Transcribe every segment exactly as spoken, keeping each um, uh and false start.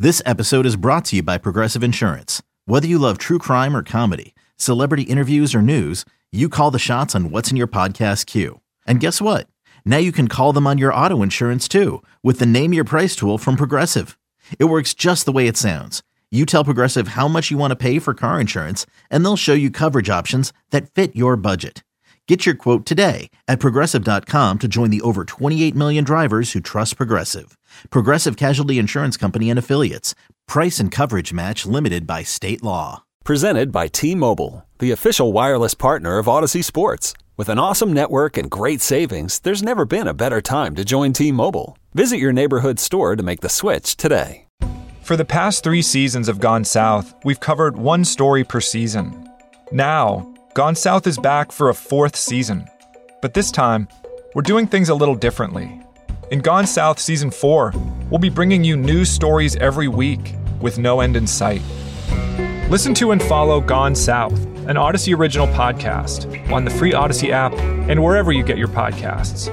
This episode is brought to you by Progressive Insurance. Whether you love true crime or comedy, celebrity interviews or news, you call the shots on what's in your podcast queue. And guess what? Now you can call them on your auto insurance too with the Name Your Price tool from Progressive. It works just the way it sounds. You tell Progressive how much you want to pay for car insurance, and they'll show you coverage options that fit your budget. Get your quote today at Progressive dot com to join the over twenty-eight million drivers who trust Progressive. Progressive Casualty Insurance Company and Affiliates. Price and coverage match limited by state law. Presented by T-Mobile, the official wireless partner of Odyssey Sports. With an awesome network and great savings, there's never been a better time to join T-Mobile. Visit your neighborhood store to make the switch today. For the past three seasons of Gone South, we've covered one story per season. Now, Gone South is back for a fourth season. But this time, we're doing things a little differently. In Gone South Season four, we'll be bringing you new stories every week with no end in sight. Listen to and follow Gone South, an Odyssey original podcast, on the free Odyssey app and wherever you get your podcasts.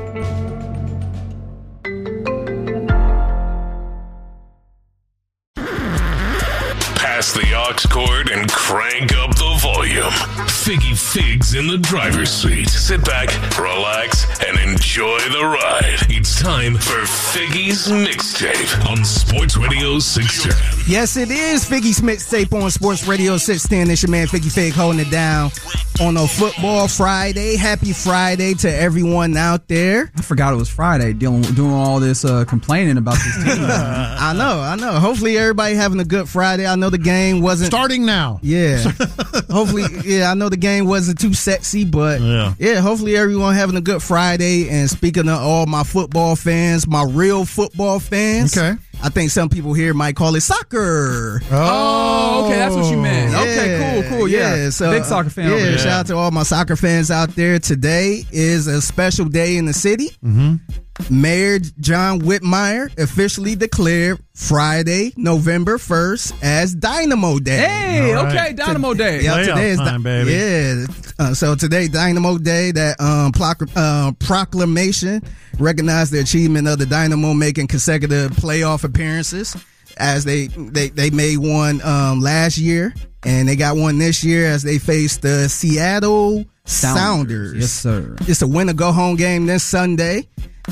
Pass the aux cord and crank up the volume. Figgy Figs in the driver's seat. Sit back, relax, and enjoy the ride. It's time for Figgy's Mixtape on Sports Radio six ten. Yes, it is Figgy's Mixtape on Sports Radio six ten. It's your man Figgy Fig holding it down on a football Friday. Happy Friday to everyone out there. I forgot it was Friday, doing, doing all this uh, complaining about this team. I know, I know. Hopefully everybody having a good Friday. I know the game wasn't... Starting now. Yeah. Hopefully, yeah, I know the game wasn't too sexy, but yeah. yeah, hopefully everyone having a good Friday. And speaking of all my football fans, my real football fans... Okay. I think some people here might call it soccer. Oh, okay, that's what you meant. Yeah, okay, cool, cool, yeah. yeah so, Big soccer fan. Yeah, over there. Shout out to all my soccer fans out there. Today is a special day in the city. Mm-hmm. Mayor John Whitmire officially declared Friday, November first as Dynamo Day. Hey, right. okay, Dynamo Day. Yeah, Playoff today is time, baby. Yeah, uh, so today Dynamo Day. That um, ploc- uh, proclamation recognized the achievement of the Dynamo making consecutive playoff appearances, as they they they made one um, last year and they got one this year as they faced the Seattle Sounders. Sounders. Yes, sir. It's a win or go home game this Sunday.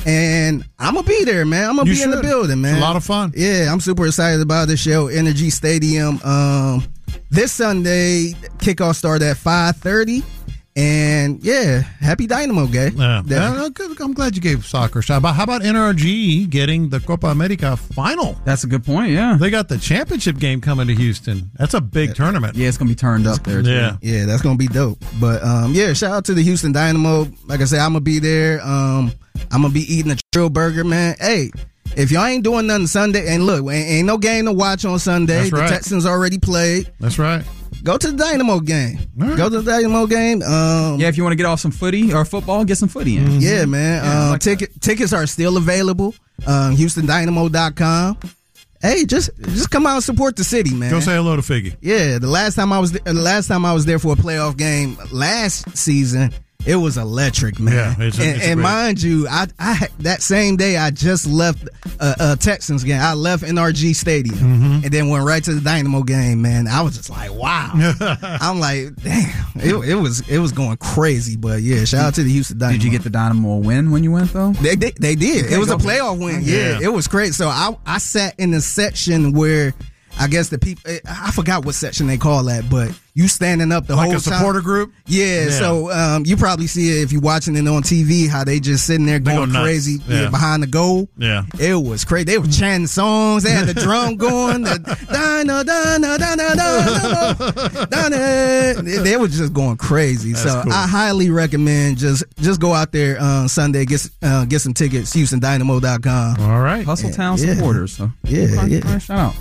And I'm going to be there, man. I'm going to be should. in the building, man. It's a lot of fun. Yeah, I'm super excited about this show. Energy Stadium. Um, this Sunday, kickoff start at five thirty. And, yeah, happy Dynamo Day. Yeah. yeah. I'm glad you gave soccer a shot. How about N R G getting the Copa America final? That's a good point, yeah. They got the championship game coming to Houston. That's a big yeah. tournament. Yeah, it's going to be turned up there, too. Yeah, yeah that's going to be dope. But, um, yeah, shout out to the Houston Dynamo. Like I said, I'm going to be there. Um, I'm going to be eating a Trill Burger, man. Hey, if y'all ain't doing nothing Sunday, and look, ain't, ain't no game to watch on Sunday. That's right. The Texans already played. That's right. Go to the Dynamo game. Right. Go to the Dynamo game. Um, yeah, if you want to get off some footy or football, get some footy in. Mm-hmm. Yeah, man. Yeah, um, like ticket, tickets are still available. Um, Houston Dynamo dot com. Hey, just just come out and support the city, man. Go say hello to Figgy. Yeah, the last time I was the last time I was there for a playoff game last season, it was electric, man. Yeah, it's a, and, it's a and great... mind you, I, I that same day I just left a, a Texans game. I left N R G Stadium mm-hmm. and then went right to the Dynamo game. Man, I was just like, wow. I'm like, damn, it, it was it was going crazy. But yeah, shout out to the Houston Dynamo. Did you get the Dynamo win when you went though? They they, they did. Okay, it was a playoff win. Yeah, yeah, it was great. So I I sat in the section where I guess the people, I forgot what section they call that, but you standing up the like whole a supporter time. group? Yeah, yeah. So um, you probably see it if you're watching it on T V, how they just sitting there going go crazy yeah. Yeah, behind the goal. Yeah. It was crazy. They were chanting songs. They had the drum going. The, Dino, Dino, Dino, Dino, Dino. They, they were just going crazy. That's so cool. I highly recommend just just go out there uh, Sunday, get uh, get some tickets, Houston Dynamo dot com. All right. Hustle Town yeah. supporters. So. Yeah, okay. yeah. Shout out.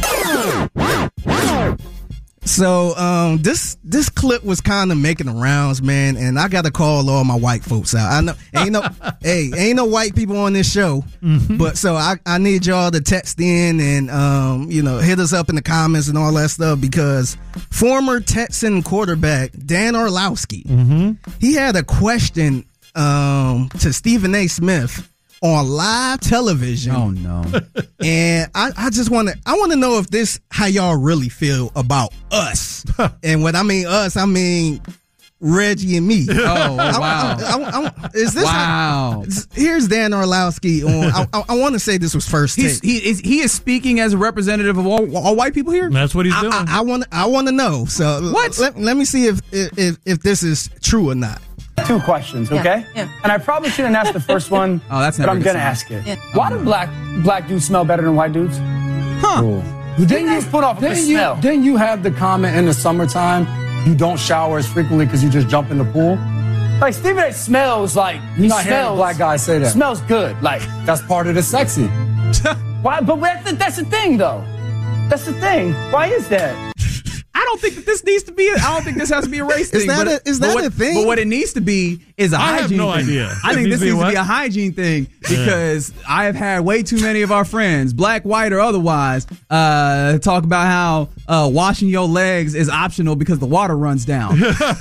So um, this this clip was kind of making the rounds, man, and I got to call all my white folks out. I know ain't no hey ain't no white people on this show, mm-hmm. but so I, I need y'all to text in and um, you know hit us up in the comments and all that stuff, because former Texan quarterback Dan Orlowski, mm-hmm. he had a question um, to Stephen A. Smith on live television. Oh no! And I, I just want to I want to know if this how y'all really feel about us. And when I mean us, I mean Reggie and me. Oh, oh wow! I, I, I, is this wow? How, here's Dan Orlowski on. I, I, I want to say this was first take. He's, he is he is speaking as a representative of all, all white people here. That's what he's doing. I, I, I want I want to know. So what? Let, let me see if, if if this is true or not. Two questions, okay? Yeah, yeah. And I probably shouldn't ask the first one, Oh, that's but never I'm a good gonna sign. ask it. Yeah. Why do black black dudes smell better than white dudes? Huh? Didn't you put off a Didn't you, smell? didn't you have the comment in the summertime, you don't shower as frequently because you just jump in the pool? Like Stephen A. smells like You're he not hearing a smells. black guy say that. Smells good. Like That's part of the sexy. why? But that's the, that's the thing, though. That's the thing. Why is that? I don't think that this needs to be. A, I don't think this has to be a race Is thing. that but, a- is but that what, a thing? But what it needs to be is a I have hygiene no thing. idea. I It think needs this to be needs to what? be a hygiene thing because I have had way too many of our friends, black, white, or otherwise, uh, talk about how uh, washing your legs is optional because the water runs down.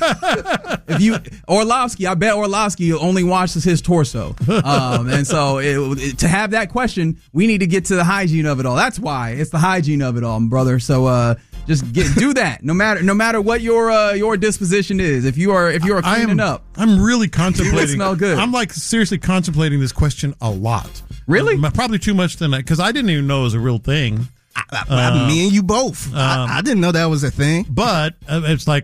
If you Orlovsky, I bet Orlovsky only washes his torso, um, and so it, it, to have that question, we need to get to the hygiene of it all. That's why it's the hygiene of it all, brother. So uh, just get do that. No matter no matter what your uh, your disposition is. If you are if you are I cleaning am, up, I'm really contemplating. smell good. I'm like seriously contemplating this question a lot. Really? Um, probably too much tonight because I didn't even know it was a real thing. I, I, me and you both. um, I, I didn't know that was a thing. But uh, it's like,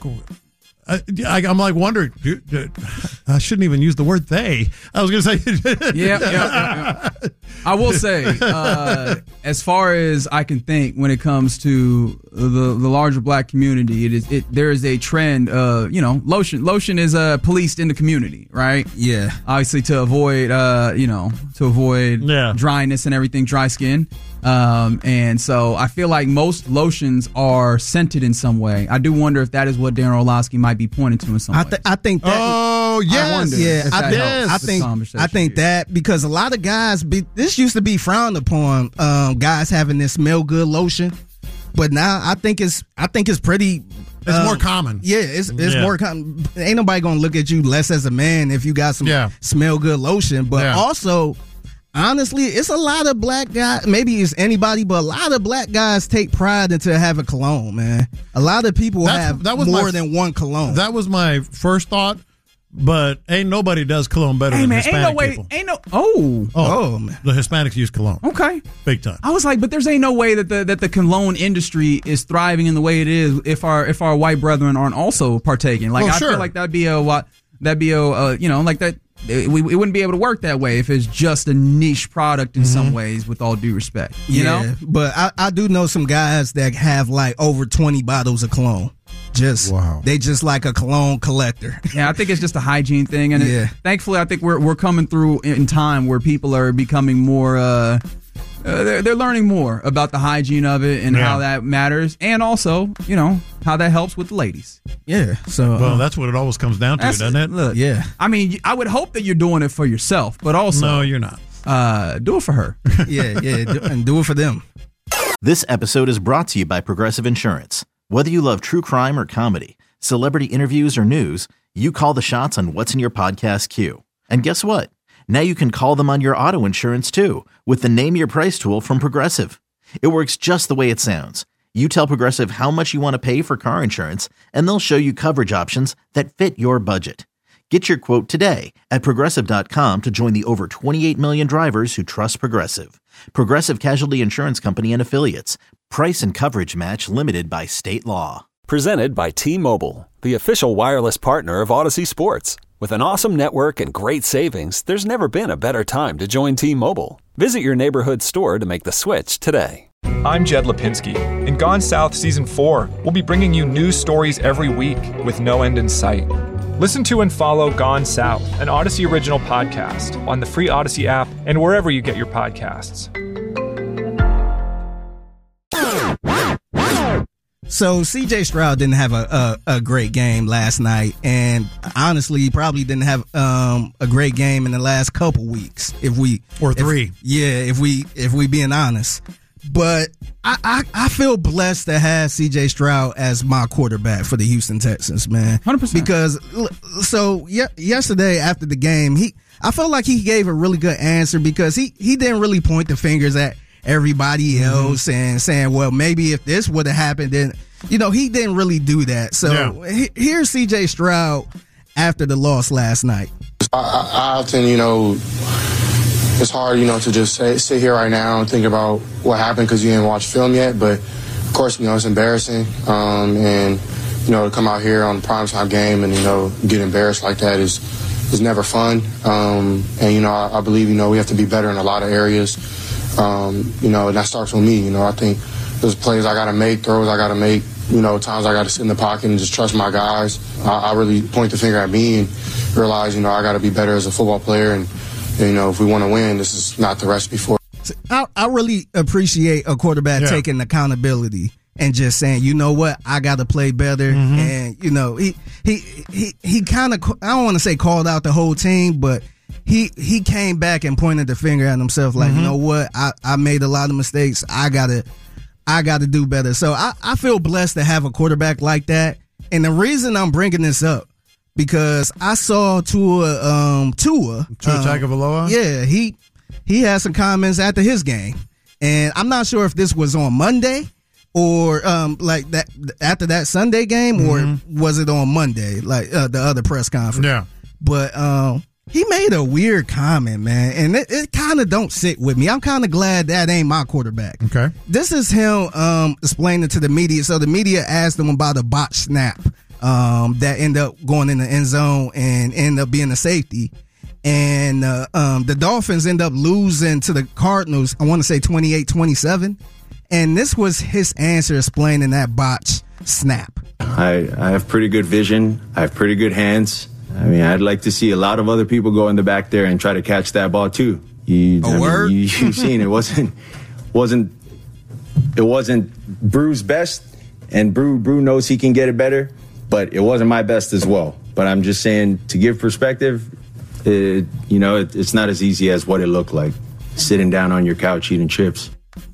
I, I, I'm like wondering. do- do- I shouldn't even use the word they. I was going to say. yeah, yeah, yeah, yeah. I will say, uh, as far as I can think, when it comes to the the larger black community, it is it there is a trend. Uh, you know, lotion lotion is uh, policed in the community, right? Yeah. Obviously, to avoid uh, you know, to avoid Yeah. dryness and everything, dry skin. Um, and so I feel like most lotions are scented in some way. I do wonder if that is what Darren Orlowski might be pointing to in some I, way. th- I think that. Oh yes. I wonder. Yeah, if I that think, helps I the think, conversation I think here. that because a lot of guys, be, this used to be frowned upon, um, guys having this smell good lotion, but now I think it's, I think it's pretty. It's um, more common. Yeah, it's it's Yeah. more common. Ain't nobody gonna look at you less as a man if you got some Yeah. smell good lotion. But Yeah. also, honestly, it's a lot of black guys. Maybe it's anybody, but a lot of black guys take pride into having cologne. Man, a lot of people That's- have that was more my- than one cologne. That was my first thought, but ain't nobody does cologne better Hey than man, ain't Hispanic no way, people. ain't no. Oh, oh man. The Hispanics use cologne, okay. big time. I was like, but there's ain't no way that the that the cologne industry is thriving in the way it is if our if our white brethren aren't also partaking. Like Oh, I sure. feel like that'd be a what that'd be a uh, you know like that. It, we, it wouldn't be able to work that way if it's just a niche product in some ways. With all due respect, you yeah, know. but I, I do know some guys that have like over twenty bottles of cologne. Just Wow. they just like a cologne collector. Yeah, I think it's just a hygiene thing, and Yeah. it, thankfully, I think we're we're coming through in time where people are becoming more. Uh, uh, they're they're learning more about the hygiene of it and Yeah. how that matters, and also, you know, how that helps with the ladies. Yeah, so Well, uh, that's what it always comes down to, That's- doesn't it? Look, yeah. I mean, I would hope that you're doing it for yourself, but also, No, you're not. uh, do it for her. yeah, yeah, do, and do it for them. This episode is brought to you by Progressive Insurance. Whether you love true crime or comedy, celebrity interviews or news, you call the shots on what's in your podcast queue. And guess what? Now you can call them on your auto insurance too with the Name Your Price tool from Progressive. It works just the way it sounds. You tell Progressive how much you want to pay for car insurance, and they'll show you coverage options that fit your budget. Get your quote today at Progressive dot com to join the over twenty-eight million drivers who trust Progressive. Progressive Casualty Insurance Company and Affiliates. Price and coverage match limited by state law. Presented by T-Mobile, the official wireless partner of Odyssey Sports. With an awesome network and great savings, there's never been a better time to join T-Mobile. Visit your neighborhood store to make the switch today. I'm Jed Lipinski. In Gone South Season four, we'll be bringing you news stories every week with no end in sight. Listen to and follow Gone South, an Odyssey original podcast, on the free Odyssey app and wherever you get your podcasts. So C J Stroud didn't have a, a, a great game last night, and honestly, he probably didn't have um, a great game in the last couple weeks. If we Or if- three. yeah. If we if we being honest, but I, I I feel blessed to have C J Stroud as my quarterback for the Houston Texans, man. one hundred percent. Because l- so ye- yesterday after the game, he I felt like he gave a really good answer because he, he didn't really point the fingers at everybody else mm-hmm. and saying, well, maybe if this would have happened, then, you know, he didn't really do that. So yeah. he, here's C J Stroud after the loss last night. I, I often, you know, it's hard, you know, to just say, sit here right now and think about what happened because you didn't watch film yet. But, of course, you know, it's embarrassing. Um, and, you know, to come out here on a primetime game and, you know, get embarrassed like that is is never fun. Um, and, you know, I, I believe, you know, we have to be better in a lot of areas. Um, you know, and that starts with me. You know, I think there's plays I got to make, throws I got to make, you know, times I got to sit in the pocket and just trust my guys. I, I really point the finger at me and realize, you know, I got to be better as a football player. And, and, you know, if we want to win, this is not the recipe for it. I, I really appreciate a quarterback yeah. taking accountability and just saying, you know what, I got to play better. Mm-hmm. And, you know, he he he, he kind of, I don't want to say called out the whole team, but He he came back and pointed the finger at himself like, mm-hmm. you know what, I, I made a lot of mistakes. I gotta I gotta do better. So I, I feel blessed to have a quarterback like that. And the reason I'm bringing this up, because I saw Tua um Tua Tua um, Tagovailoa. Yeah, he he had some comments after his game, and I'm not sure if this was on Monday or um like that after that Sunday game, mm-hmm. or was it on Monday, like uh, the other press conference? Yeah, but um. He made a weird comment, man, and it, it kind of don't sit with me. I'm kind of glad that ain't my quarterback. Okay. This is him um, explaining to the media. So the media asked him about a botched snap um, that ended up going in the end zone and ended up being a safety. And uh, um, the Dolphins end up losing to the Cardinals, I want to say twenty-eight twenty-seven. And this was his answer explaining that botched snap. I, I have pretty good vision. I have pretty good hands. I mean, I'd like to see a lot of other people go in the back there and try to catch that ball too. You, a I mean, word? you, you've seen it wasn't wasn't it wasn't Brew's best, and Brew Brew knows he can get it better, but it wasn't my best as well. But I'm just saying, to give perspective, it, you know, it, it's not as easy as what it looked like sitting down on your couch eating chips.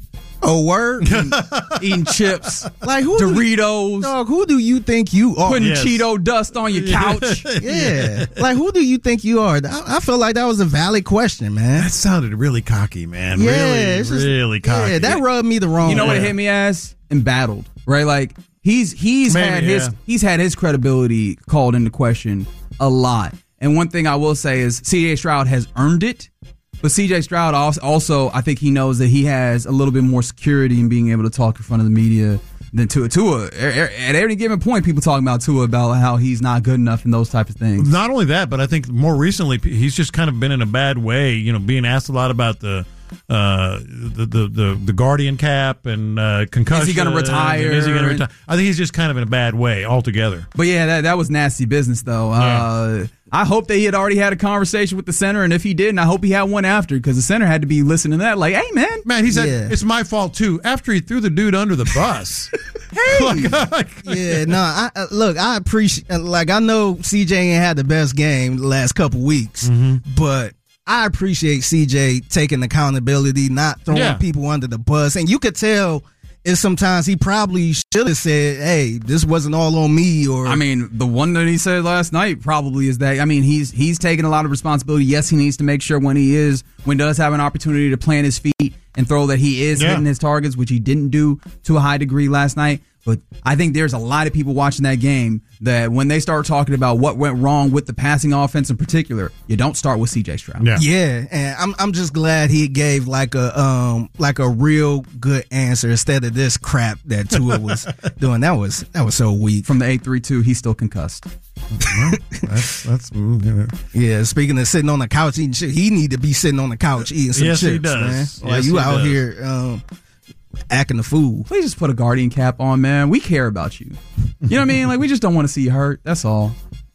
A word? Eating chips, like who Doritos. Do, dog, who do you think you are? Putting yes. Cheeto dust on your couch. Yeah. Like, who do you think you are? I, I feel like that was a valid question, man. That sounded really cocky, man. Yeah, really, just, really cocky. Yeah, that rubbed me the wrong way. You know what it hit me as? Embattled, right? Like, he's he's Maybe, had his yeah. he's had his credibility called into question a lot. And one thing I will say is C J Stroud has earned it. But C J Stroud also, I think he knows that he has a little bit more security in being able to talk in front of the media than Tua. Tua, at every given point, people talking about Tua about how he's not good enough and those type of things. Not only that, but I think more recently he's just kind of been in a bad way. You know, being asked a lot about the uh, the, the the the Guardian cap and uh, concussion. Is he going to retire? Is he going to retire? I think he's just kind of in a bad way altogether. But yeah, that that was nasty business though. Yeah. Uh, I hope that he had already had a conversation with the center, and if he didn't, I hope he had one after, because the center had to be listening to that. Like, hey, man, man, he said yeah. it's my fault too. After he threw the dude under the bus. hey, like, like, yeah, no, I, uh, look, I appreciate. Like, I know C J ain't had the best game the last couple weeks, mm-hmm. but I appreciate C J taking accountability, not throwing yeah. people under the bus, and you could tell. Is sometimes he probably should have said, hey, this wasn't all on me. Or I mean, the one that he said last night probably is that, I mean, he's he's taking a lot of responsibility. Yes, he needs to make sure when he is, when he does have an opportunity to plant his feet and throw, that he is yeah. hitting his targets, which he didn't do to a high degree last night. But I think there's a lot of people watching that game that when they start talking about what went wrong with the passing offense in particular, you don't start with C J Stroud. Yeah, yeah, and I'm I'm just glad he gave like a um like a real good answer instead of this crap that Tua was doing. That was that was so weak. From the eight three two, he's still concussed. Well, that's that's mm, yeah. Speaking of sitting on the couch eating shit, he need to be sitting on the couch eating some yes, chips, he does. man. Yes, like you he out does. here um, acting the fool. Please just put a Guardian cap on, man. We care about you. You know what I mean? Like, we just don't want to see you hurt. That's all.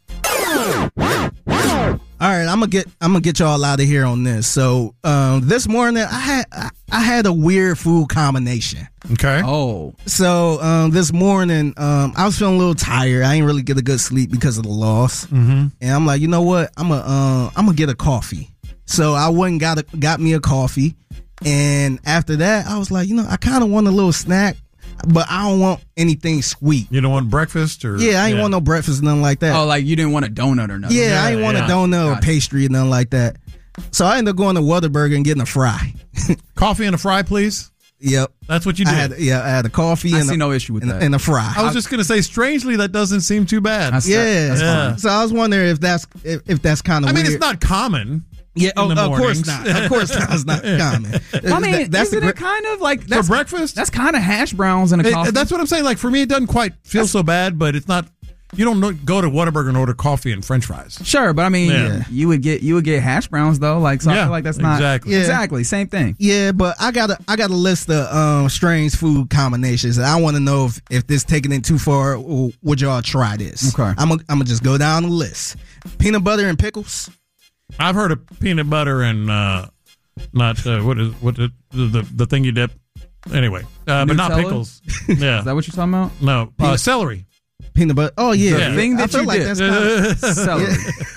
All right, I'm gonna get I'm gonna get y'all out of here on this. So um, this morning I had I, I had a weird food combination. Okay. Oh. So um, this morning um, I was feeling a little tired. I didn't really get a good sleep because of the loss, mm-hmm. and I'm like, you know what? I'm gonna uh, I'm gonna get a coffee. So I went and got a, got me a coffee, and after that I was like, you know, I kind of want a little snack. but I don't want anything sweet. You don't want breakfast or yeah, I ain't yeah. want no breakfast, nothing like that. Oh, like you didn't want a donut or nothing. Yeah, Yeah, I ain't want yeah. a donut Got or it. pastry or nothing like that. So I ended up going to Whataburger and getting a fry. Coffee and a fry, please. Yep. That's what you did. I had, yeah, I had a coffee I and see a, no issue with and, that. and a fry. I was just gonna say, strangely, that doesn't seem too bad. That's- yeah. that's Yeah. So I was wondering if that's if, if that's kind of I mean, weird. it's not common. Yeah, in oh, the of course mornings. not. Of course not. It's not common. I mean, That- that's isn't the it gr- kind of like that's, For breakfast? That's kind of hash browns and a It- coffee. that's what I'm saying. Like for me, it doesn't quite feel so bad, but it's not. You don't know, go to Whataburger and order coffee and French fries. Sure, but I mean, Yeah. you would get you would get hash browns though. Like, so I Yeah, feel like that's not exactly. Yeah. exactly same thing. Yeah, but I got a I got a list of um, strange food combinations, and I want to know if, if this taking it too far, or would y'all try this? Okay. I'm gonna I'm gonna just go down the list. Peanut butter and pickles. I've heard of peanut butter and uh, not uh, what is what the, the the thing you dip. Anyway, uh, but not Nutella? pickles. Yeah, Is that what you're talking about? no uh, celery. Peanut butter. Oh yeah, The thing I that feel you like did. that's kinda, Celery.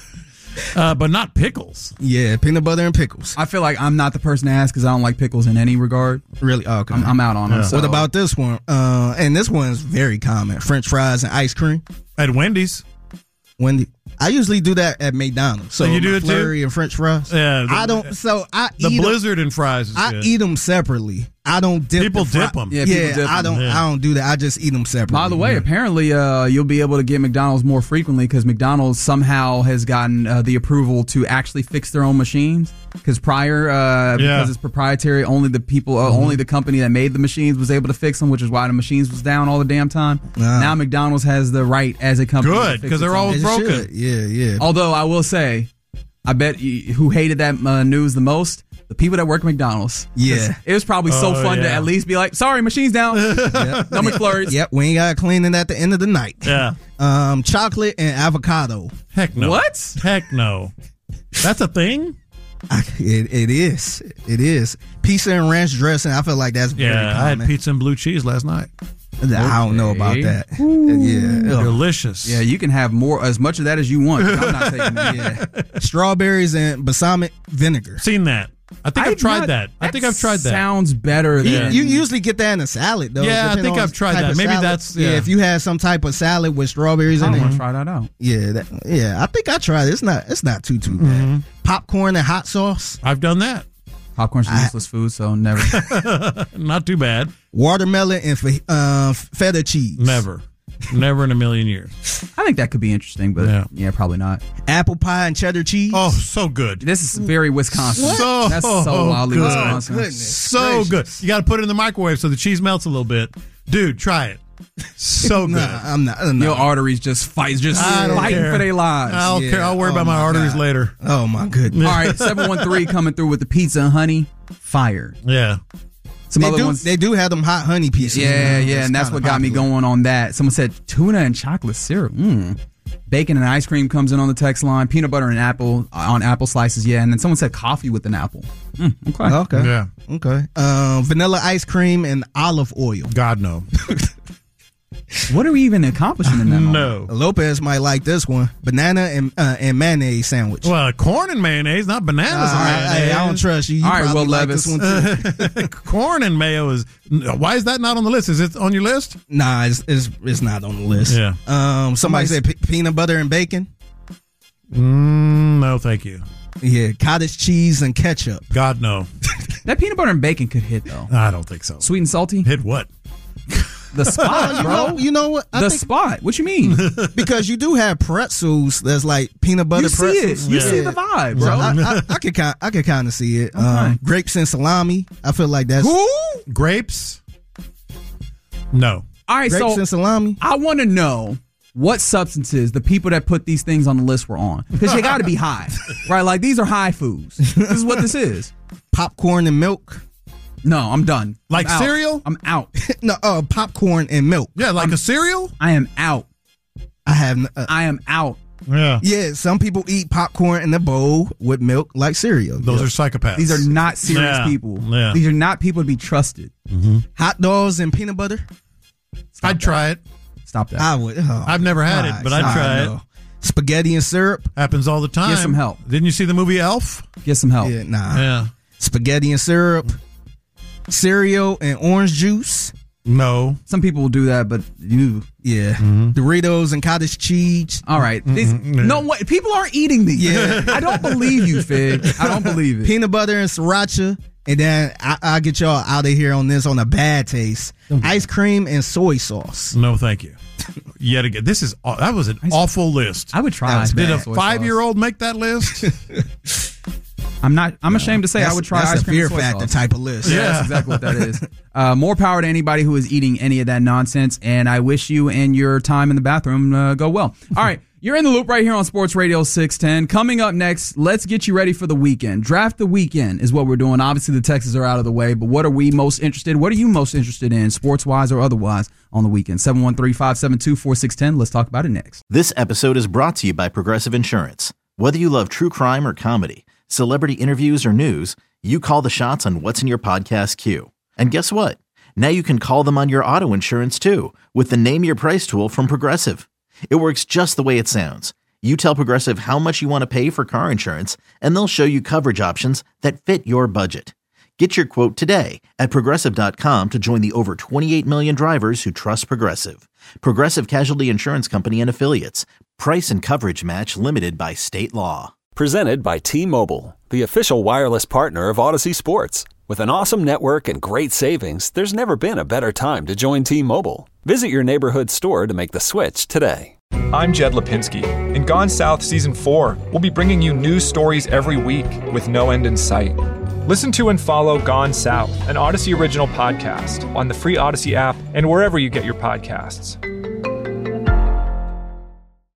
Uh, but not pickles. yeah, peanut butter and pickles. I feel like I'm not the person to ask because I don't like pickles in any regard. Really? Oh, okay. I'm, I'm out on them. Yeah. So. What about this one? Uh, and this one's very common: French fries and ice cream. At Wendy's. Wendy, I usually do that at McDonald's. So So you do it too? McFlurry and French fries. Yeah, the- I don't. So I The eat 'em- blizzard and fries is I good. eat them separately. I don't dip. People the fri- dip 'em. Yeah, Yeah, people dip I 'em. don't. Yeah. I don't do that. I just eat them separately. By the way, apparently uh, you'll be able to get McDonald's more frequently because McDonald's somehow has gotten uh, the approval to actually fix their own machines. Because prior, uh, Yeah. because it's proprietary, only the people, uh, only the company that made the machines was able to fix them, which is why the machines was down all the damn time. Ah. Now McDonald's has the right as a company. to Good, fix because they're its own. always It broken. should. Yeah, yeah. Although I will say, I bet you, who hated that uh, news the most. The people that work at McDonald's. Yeah. It was probably so Oh, fun to yeah. at least be like, sorry, machine's down. Yep. No McFlurries. Yep, we ain't got to clean it at the end of the night. Yeah. Um, chocolate and avocado. Heck no. What? Heck no. That's a thing? I, it, it is. It is. Pizza and ranch dressing. I feel like that's very Yeah, I had common. pizza and blue cheese last night. I don't know about Okay. that. Yeah. Ugh. Delicious. Yeah, you can have more, as much of that as you want. 'Cause I'm not taking that. Yeah. Strawberries and balsamic vinegar. Seen that. I think I've, I've tried not- that. I think I've tried that. Sounds better You, than you usually get that in a salad, though. Yeah, I depending think on I've tried type that. of Maybe salad. that's- yeah. yeah. If you had some type of salad with strawberries I in want to it, try that out. yeah, that, yeah. I think I tried it. It's not. It's not too too bad. Popcorn and hot sauce, I've done that. Popcorn's useless food, so never. Not too bad. watermelon and fa- uh, feta cheese. Never. Never in a million years. I think that could be interesting, but Yeah. yeah, probably not. Apple pie and cheddar cheese. Oh, so good. This is very Wisconsin. So That's so wildly good. Wisconsin. Goodness So gracious. good. You got to put it in the microwave so the cheese melts a little bit. Dude, try it. So good. Nah, I'm not. I'm not. Your arteries just fight, just I don't fighting care. for their lives. I don't Yeah. care. I'll worry Oh about my, my arteries God. later. Oh my goodness. All right, seven one three coming through with the pizza and honey. Fire. Yeah. Some They other do. ones. They do have them hot honey pieces. Yeah, yeah, and that's kinda what got me popular. going on that. Someone said tuna and chocolate syrup. Mm. Bacon and ice cream comes in on the text line. Peanut butter and apple uh, on apple slices. Yeah, and then someone said coffee with an apple. Mm, okay. Okay. Yeah. Okay. Um, vanilla ice cream and olive oil. God, no. What are we even accomplishing in that moment? No. Lopez might like this one: banana and uh, and mayonnaise sandwich. Well, corn and mayonnaise, not bananas Uh, and I, mayonnaise. I don't trust you. You All right, probably Will like Levis. this one too. Corn and mayo is. Why is that not on the list? Is it on your list? Nah, it's, it's it's not on the list. Yeah. Um, somebody Somebody's- said pe- peanut butter and bacon. Mm, no, thank you. Yeah, cottage cheese and ketchup. God, no. That peanut butter and bacon could hit though. I don't think so. Sweet and salty. Hit what? The spot, You bro. know, you know what? I the think spot. What you mean? because you do have pretzels that's like peanut butter You see it. pretzels. You see the vibe, bro. So I, I, I could kind, I could kind of see it. Um, Okay. grapes and salami. I feel like that's Who? Grapes? No. All right, grapes so and salami. I want to know what substances the people that put these things on the list were on, because they got to be high, right? Like these are high foods. This is what this is. Popcorn and milk. No, I'm done. Like I'm out. cereal? I'm out. No, uh, popcorn and milk. Yeah, like a cereal? I am out. I have. n- Uh, I am out. Yeah. yeah, some people eat popcorn in a bowl with milk like cereal. Those Yeah. are psychopaths. These are not serious Yeah. people. Yeah. These are not people to be trusted. hot dogs and peanut butter. I'd try it. Stop that. I would. Oh, I've never had it, gosh, but I'd I try know. it. Spaghetti and syrup. Happens all the time. Get some help. Didn't you see the movie Elf? Get some help. Yeah, nah. Yeah. Spaghetti and syrup. Cereal and orange juice. No. Some people will do that, but you. Yeah. Mm-hmm. Doritos and cottage cheese. All right. These, mm-hmm. No way. People aren't eating these. Yeah. I don't believe you, Fig. I don't believe it. Peanut butter and sriracha. And then I, I'll get y'all out of here on this on a bad taste. Okay. Ice cream and soy sauce. No, thank you. Yet again, this is that was an awful list. I would try. Did a five-year-old make that list? I'm not. I'm ashamed to say I would try that's ice a cream fear and soy factor sauce. type of list. Yeah, that's exactly what that is. Uh, more power to anybody who is eating any of that nonsense, and I wish you and your time in the bathroom uh, go well. All right, you're in the loop right here on Sports Radio six ten. Coming up next, let's get you ready for the weekend. Draft the weekend is what we're doing. Obviously, the Texans are out of the way, but what are we most interested? What are you most interested in, sports-wise or otherwise, on the weekend? seven one three, five seven two, four six one zero. Let's talk about it next. This episode is brought to you by Progressive Insurance. Whether you love true crime or comedy, celebrity interviews or news, you call the shots on what's in your podcast queue. And guess what? Now you can call them on your auto insurance too with the Name Your Price tool from Progressive. It works just the way it sounds. You tell Progressive how much you want to pay for car insurance, and they'll show you coverage options that fit your budget. Get your quote today at Progressive dot com to join the over twenty-eight million drivers who trust Progressive. Progressive Casualty Insurance Company and Affiliates. Price and coverage match limited by state law. Presented by T-Mobile, the official wireless partner of Odyssey Sports. With an awesome network and great savings, there's never been a better time to join T-Mobile. Visit your neighborhood store to make the switch today. I'm Jed Lipinski. In Gone South Season four, we'll be bringing you news stories every week with no end in sight. Listen to and follow Gone South, an Odyssey original podcast, on the free Odyssey app and wherever you get your podcasts.